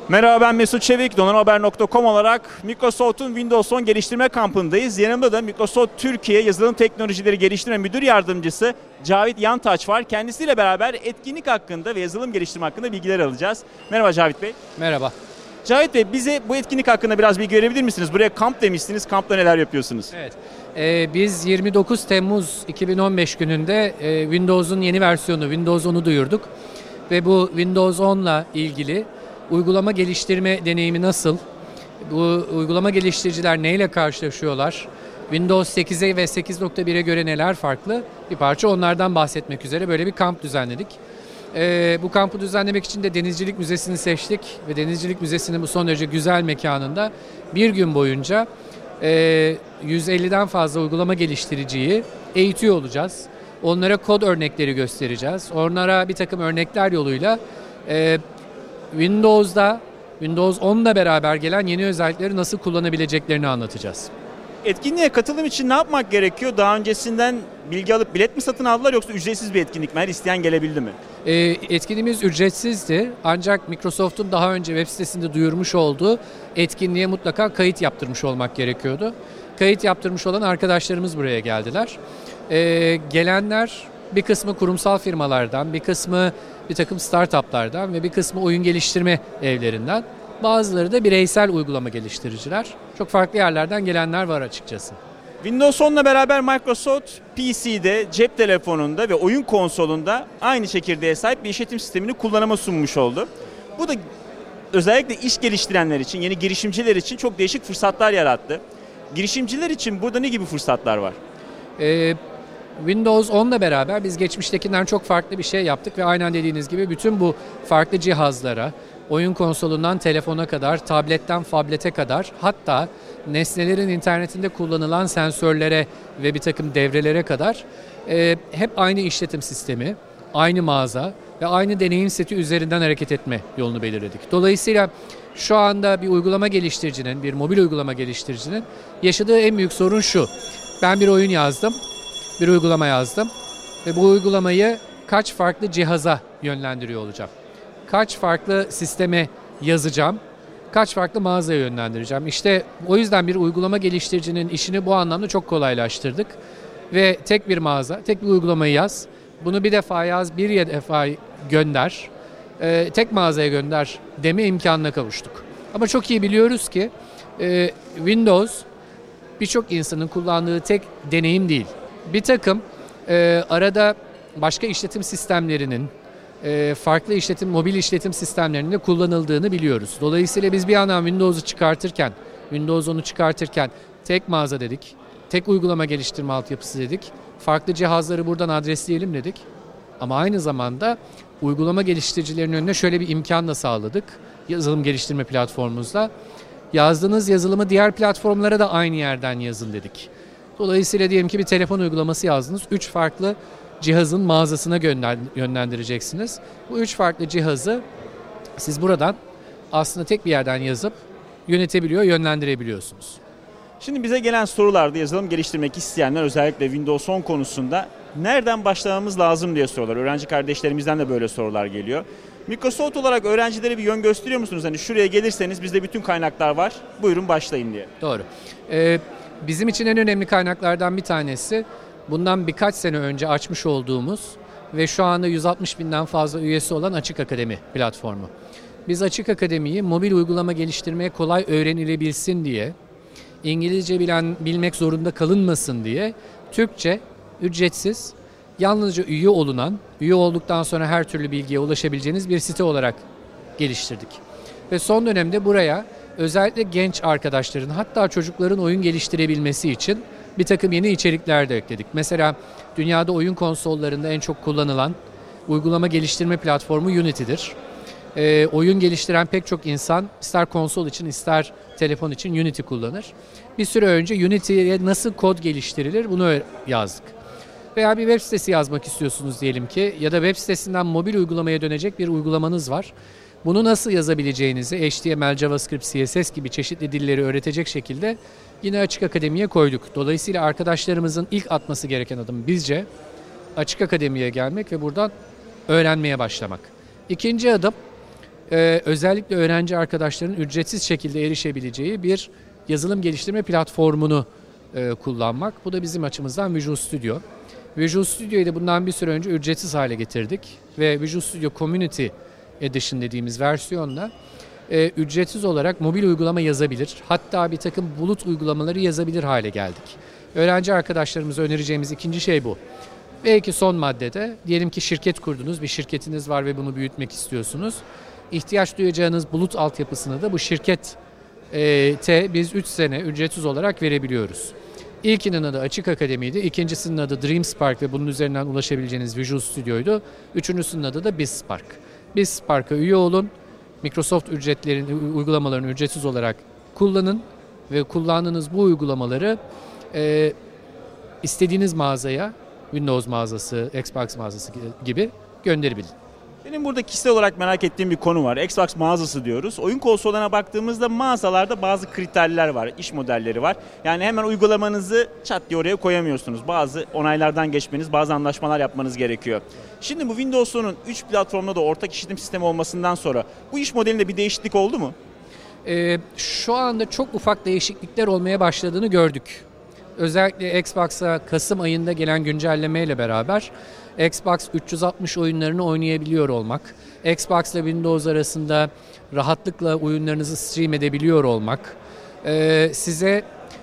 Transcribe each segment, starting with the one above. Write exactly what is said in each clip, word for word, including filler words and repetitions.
Merhaba, ben Mesut Çevik. Donanımhaber nokta com olarak Microsoft'un Windows on geliştirme kampındayız. Yanımda da Microsoft Türkiye Yazılım Teknolojileri Geliştirme Müdür Yardımcısı Cavit Yantaç var. Kendisiyle beraber etkinlik hakkında ve yazılım geliştirme hakkında bilgiler alacağız. Merhaba Cavit Bey. Merhaba. Cavit Bey, bize bu etkinlik hakkında biraz bilgi verebilir misiniz? Buraya kamp demişsiniz. Kampta neler yapıyorsunuz? Evet. Ee, biz yirmi dokuz Temmuz iki bin on beş gününde e, Windows'un yeni versiyonu Windows on'u duyurduk. Ve bu Windows on'la ilgili uygulama geliştirme deneyimi nasıl? Bu uygulama geliştiriciler neyle karşılaşıyorlar? Windows sekize ve sekiz nokta bire göre neler farklı? Bir parça onlardan bahsetmek üzere böyle bir kamp düzenledik. Ee, bu kampı düzenlemek için de Denizcilik Müzesi'ni seçtik ve Denizcilik Müzesi'nin bu son derece güzel mekanında bir gün boyunca e, yüz elliden fazla uygulama geliştiriciyi eğitiyor olacağız. Onlara kod örnekleri göstereceğiz. Onlara bir takım örnekler yoluyla e, Windows'da, Windows on'la beraber gelen yeni özellikleri nasıl kullanabileceklerini anlatacağız. Etkinliğe katılım için ne yapmak gerekiyor? Daha öncesinden bilgi alıp bilet mi satın aldılar yoksa ücretsiz bir etkinlik mi? Her isteyen gelebildi mi? E, etkinliğimiz ücretsizdi. Ancak Microsoft'un daha önce web sitesinde duyurmuş olduğu etkinliğe mutlaka kayıt yaptırmış olmak gerekiyordu. Kayıt yaptırmış olan arkadaşlarımız buraya geldiler. E, gelenler bir kısmı kurumsal firmalardan, bir kısmı bir takım startuplardan ve bir kısmı oyun geliştirme evlerinden. Bazıları da bireysel uygulama geliştiriciler. Çok farklı yerlerden gelenler var açıkçası. Windows on'la beraber Microsoft P C'de, cep telefonunda ve oyun konsolunda aynı çekirdeğe sahip bir işletim sistemini kullanıma sunmuş oldu. Bu da özellikle iş geliştirenler için, yeni girişimciler için çok değişik fırsatlar yarattı. Girişimciler için burada ne gibi fırsatlar var? Ee, Windows on'la beraber biz geçmiştekinden çok farklı bir şey yaptık ve aynen dediğiniz gibi bütün bu farklı cihazlara, oyun konsolundan telefona kadar, tabletten fablete kadar, hatta nesnelerin internetinde kullanılan sensörlere ve bir takım devrelere kadar e, hep aynı işletim sistemi, aynı mağaza ve aynı deneyim seti üzerinden hareket etme yolunu belirledik. Dolayısıyla şu anda bir uygulama geliştiricinin, bir mobil uygulama geliştiricinin yaşadığı en büyük sorun şu: ben bir oyun yazdım, bir uygulama yazdım ve bu uygulamayı kaç farklı cihaza yönlendiriyor olacağım? Kaç farklı sisteme yazacağım? Kaç farklı mağazaya yönlendireceğim? İşte o yüzden bir uygulama geliştiricinin işini bu anlamda çok kolaylaştırdık. Ve tek bir mağaza, tek bir uygulamayı yaz. Bunu bir defa yaz, bir defa gönder. E, tek mağazaya gönder deme imkanına kavuştuk. Ama çok iyi biliyoruz ki e, Windows birçok insanın kullandığı tek deneyim değil. Bir takım e, arada başka işletim sistemlerinin, e, farklı işletim, mobil işletim sistemlerinde kullanıldığını biliyoruz. Dolayısıyla biz bir yandan Windows'u çıkartırken, Windows on'u çıkartırken tek mağaza dedik, tek uygulama geliştirme altyapısı dedik, farklı cihazları buradan adresleyelim dedik. Ama aynı zamanda uygulama geliştiricilerinin önüne şöyle bir imkan da sağladık yazılım geliştirme platformumuzda. Yazdığınız yazılımı diğer platformlara da aynı yerden yazın dedik. Dolayısıyla diyelim ki bir telefon uygulaması yazdınız. Üç farklı cihazın mağazasına yönlendireceksiniz. Bu üç farklı cihazı siz buradan aslında tek bir yerden yazıp yönetebiliyor, yönlendirebiliyorsunuz. Şimdi bize gelen sorularda yazılım geliştirmek isteyenler özellikle Windows on konusunda nereden başlamamız lazım diye soruyorlar. Öğrenci kardeşlerimizden de böyle sorular geliyor. Microsoft olarak öğrencilere bir yön gösteriyor musunuz? Hani şuraya gelirseniz bizde bütün kaynaklar var, buyurun başlayın diye. Doğru. Ee, bizim için en önemli kaynaklardan bir tanesi bundan birkaç sene önce açmış olduğumuz ve şu anda yüz altmış binden fazla üyesi olan Açık Akademi platformu. Biz Açık Akademi'yi mobil uygulama geliştirmeye kolay öğrenilebilsin diye, İngilizce bilen, bilmek zorunda kalınmasın diye Türkçe, ücretsiz, yalnızca üye olunan, üye olduktan sonra her türlü bilgiye ulaşabileceğiniz bir site olarak geliştirdik. Ve son dönemde buraya özellikle genç arkadaşların, hatta çocukların oyun geliştirebilmesi için bir takım yeni içerikler de ekledik. Mesela dünyada oyun konsollarında en çok kullanılan uygulama geliştirme platformu Unity'dir. E, oyun geliştiren pek çok insan ister konsol için ister telefon için Unity kullanır. Bir süre önce Unity'ye nasıl kod geliştirilir bunu yazdık. Veya bir web sitesi yazmak istiyorsunuz diyelim ki ya da web sitesinden mobil uygulamaya dönecek bir uygulamanız var. Bunu nasıl yazabileceğinizi H T M L, JavaScript, C S S gibi çeşitli dilleri öğretecek şekilde yine Açık Akademi'ye koyduk. Dolayısıyla arkadaşlarımızın ilk atması gereken adım bizce Açık Akademi'ye gelmek ve buradan öğrenmeye başlamak. İkinci adım Ee, özellikle öğrenci arkadaşların ücretsiz şekilde erişebileceği bir yazılım geliştirme platformunu e, kullanmak. Bu da bizim açımızdan Visual Studio. Visual Studio'yu da bundan bir süre önce ücretsiz hale getirdik ve Visual Studio Community Edition dediğimiz versiyonla e, ücretsiz olarak mobil uygulama yazabilir. Hatta bir takım bulut uygulamaları yazabilir hale geldik. Öğrenci arkadaşlarımıza önereceğimiz ikinci şey bu. Belki son maddede diyelim ki şirket kurdunuz, bir şirketiniz var ve bunu büyütmek istiyorsunuz. İhtiyaç duyacağınız bulut altyapısını da bu şirkete biz üç sene ücretsiz olarak verebiliyoruz. İlkinin adı Açık Akademi'ydi, ikincisinin adı DreamSpark ve bunun üzerinden ulaşabileceğiniz Visual Studio'ydu. Üçüncüsünün adı da BizSpark. BizSpark'a üye olun, Microsoft ücretlerin, uygulamalarını ücretsiz olarak kullanın ve kullandığınız bu uygulamaları e, istediğiniz mağazaya, Windows mağazası, Xbox mağazası gibi gönderebilin. Benim burada kişisel olarak merak ettiğim bir konu var. Xbox mağazası diyoruz. Oyun konsollarına baktığımızda mağazalarda bazı kriterler var, iş modelleri var. Yani hemen uygulamanızı çat diye oraya koyamıyorsunuz. Bazı onaylardan geçmeniz, bazı anlaşmalar yapmanız gerekiyor. Şimdi bu Windows'un üç platformda da ortak işletim sistemi olmasından sonra bu iş modelinde bir değişiklik oldu mu? Ee, şu anda çok ufak değişiklikler olmaya başladığını gördük. Özellikle Xbox'a Kasım ayında gelen güncellemeyle beraber Xbox üç yüz altmış oyunlarını oynayabiliyor olmak, Xbox ile Windows arasında rahatlıkla oyunlarınızı stream edebiliyor olmak, e, size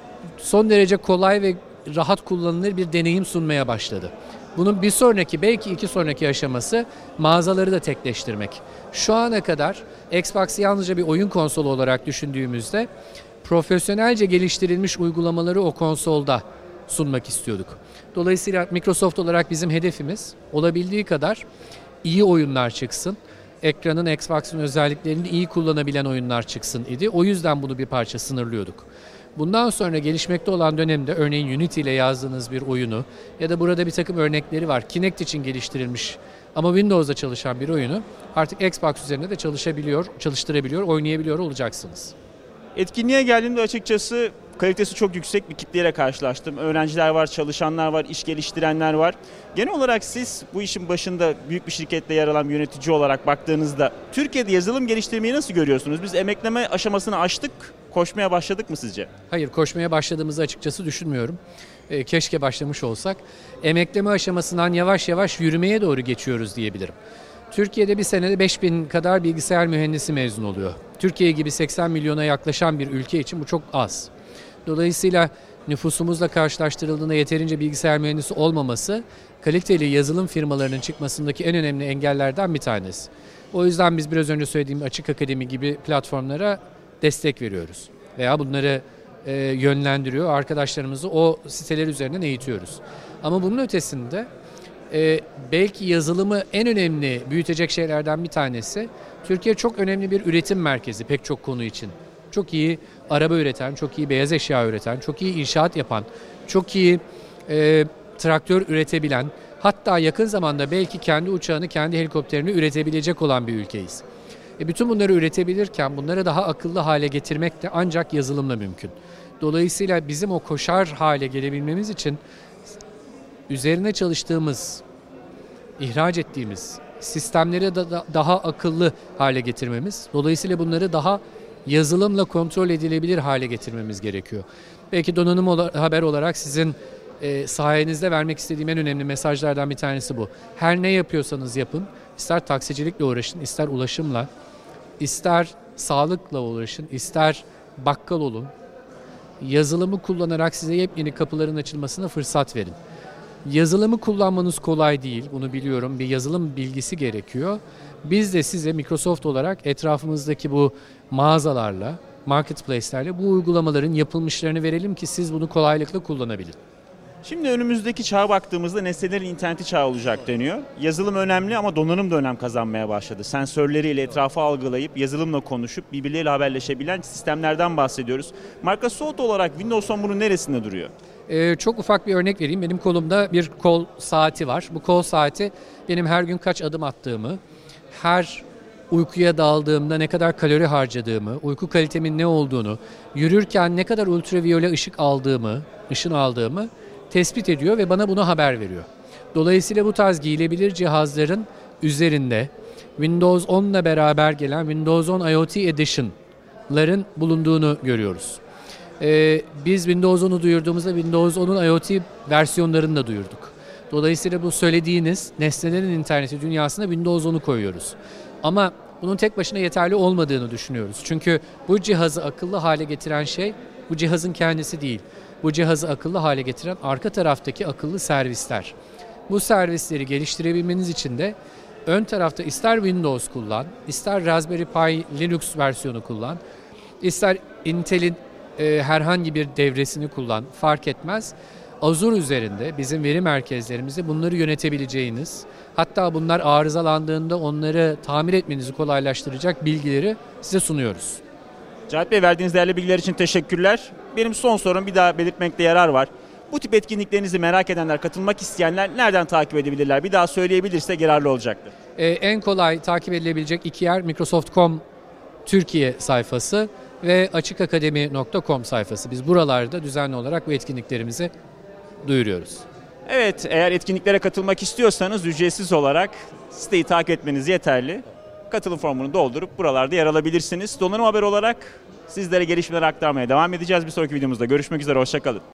son derece kolay ve rahat kullanılır bir deneyim sunmaya başladı. Bunun bir sonraki, belki iki sonraki aşaması mağazaları da tekleştirmek. Şu ana kadar Xbox'ı yalnızca bir oyun konsolu olarak düşündüğümüzde profesyonelce geliştirilmiş uygulamaları o konsolda sunmak istiyorduk. Dolayısıyla Microsoft olarak bizim hedefimiz olabildiği kadar iyi oyunlar çıksın. Ekranın, Xbox'ın özelliklerini iyi kullanabilen oyunlar çıksın idi. O yüzden bunu bir parça sınırlıyorduk. Bundan sonra gelişmekte olan dönemde örneğin Unity ile yazdığınız bir oyunu ya da burada bir takım örnekleri var. Kinect için geliştirilmiş ama Windows'da çalışan bir oyunu artık Xbox üzerinde de çalışabiliyor, çalıştırabiliyor, oynayabiliyor olacaksınız. Etkinliğe geldiğimde açıkçası kalitesi çok yüksek bir kitleyle karşılaştım. Öğrenciler var, çalışanlar var, iş geliştirenler var. Genel olarak siz bu işin başında büyük bir şirkette yer alan bir yönetici olarak baktığınızda Türkiye'de yazılım geliştirmeyi nasıl görüyorsunuz? Biz emekleme aşamasını aştık, koşmaya başladık mı sizce? Hayır, koşmaya başladığımızı açıkçası düşünmüyorum. E, keşke başlamış olsak. Emekleme aşamasından yavaş yavaş yürümeye doğru geçiyoruz diyebilirim. Türkiye'de bir senede beş bin kadar bilgisayar mühendisi mezun oluyor. Türkiye gibi seksen milyona yaklaşan bir ülke için bu çok az. Dolayısıyla nüfusumuzla karşılaştırıldığında yeterince bilgisayar mühendisi olmaması kaliteli yazılım firmalarının çıkmasındaki en önemli engellerden bir tanesi. O yüzden biz biraz önce söylediğim Açık Akademi gibi platformlara destek veriyoruz. Veya bunları e, yönlendiriyor, arkadaşlarımızı o siteler üzerinden eğitiyoruz. Ama bunun ötesinde e, belki yazılımı en önemli büyütecek şeylerden bir tanesi, Türkiye çok önemli bir üretim merkezi pek çok konu için. Çok iyi araba üreten, çok iyi beyaz eşya üreten, çok iyi inşaat yapan, çok iyi e, traktör üretebilen, hatta yakın zamanda belki kendi uçağını, kendi helikopterini üretebilecek olan bir ülkeyiz. E bütün bunları üretebilirken bunları daha akıllı hale getirmek de ancak yazılımla mümkün. Dolayısıyla bizim o koşar hale gelebilmemiz için üzerine çalıştığımız, ihraç ettiğimiz sistemleri da, da daha akıllı hale getirmemiz, dolayısıyla bunları daha yazılımla kontrol edilebilir hale getirmemiz gerekiyor. Belki donanım ola, haber olarak sizin e, sayenizde vermek istediğim en önemli mesajlardan bir tanesi bu. Her ne yapıyorsanız yapın, ister taksicilikle uğraşın, ister ulaşımla, ister sağlıkla uğraşın, ister bakkal olun. Yazılımı kullanarak size yepyeni kapıların açılmasına fırsat verin. Yazılımı kullanmanız kolay değil, bunu biliyorum. Bir yazılım bilgisi gerekiyor. Biz de size Microsoft olarak etrafımızdaki bu mağazalarla, marketplace'lerle bu uygulamaların yapılmışlarını verelim ki siz bunu kolaylıkla kullanabilin. Şimdi önümüzdeki çağa baktığımızda nesnelerin interneti çağı olacak deniyor. Yazılım önemli ama donanım da önem kazanmaya başladı. Sensörleriyle etrafı algılayıp yazılımla konuşup birbirleriyle haberleşebilen sistemlerden bahsediyoruz. Microsoft olarak Windows on bunun neresinde duruyor? Ee, çok ufak bir örnek vereyim. Benim kolumda bir kol saati var. Bu kol saati benim her gün kaç adım attığımı, her uykuya daldığımda ne kadar kalori harcadığımı, uyku kalitemin ne olduğunu, yürürken ne kadar ultraviyole ışık aldığımı, ışın aldığımı tespit ediyor ve bana bunu haber veriyor. Dolayısıyla bu tarz giyilebilir cihazların üzerinde Windows on ile beraber gelen Windows on IoT Edition'ların bulunduğunu görüyoruz. Ee, biz Windows onu duyurduğumuzda Windows onun IoT versiyonlarını da duyurduk. Dolayısıyla bu söylediğiniz nesnelerin interneti dünyasına Windows onu koyuyoruz. Ama bunun tek başına yeterli olmadığını düşünüyoruz. Çünkü bu cihazı akıllı hale getiren şey bu cihazın kendisi değil. Bu cihazı akıllı hale getiren arka taraftaki akıllı servisler. Bu servisleri geliştirebilmeniz için de ön tarafta ister Windows kullan, ister Raspberry Pi Linux versiyonu kullan, ister Intel'in e, herhangi bir devresini kullan, fark etmez. Azure üzerinde bizim veri merkezlerimizde bunları yönetebileceğiniz, hatta bunlar arızalandığında onları tamir etmenizi kolaylaştıracak bilgileri size sunuyoruz. Cahit Bey, verdiğiniz değerli bilgiler için teşekkürler. Benim son sorum, bir daha belirtmekte yarar var. Bu tip etkinliklerinizi merak edenler, katılmak isteyenler nereden takip edebilirler? Bir daha söyleyebilirse yararlı olacaktır. Ee, en kolay takip edilebilecek iki yer Microsoft nokta com Türkiye sayfası ve açık akademi nokta com sayfası. Biz buralarda düzenli olarak bu etkinliklerimizi duyuruyoruz. Evet, eğer etkinliklere katılmak istiyorsanız ücretsiz olarak siteyi takip etmeniz yeterli. Katılım formunu doldurup buralarda yer alabilirsiniz. Donanım Haber olarak sizlere gelişmeleri aktarmaya devam edeceğiz. Bir sonraki videomuzda görüşmek üzere, hoşça kalın.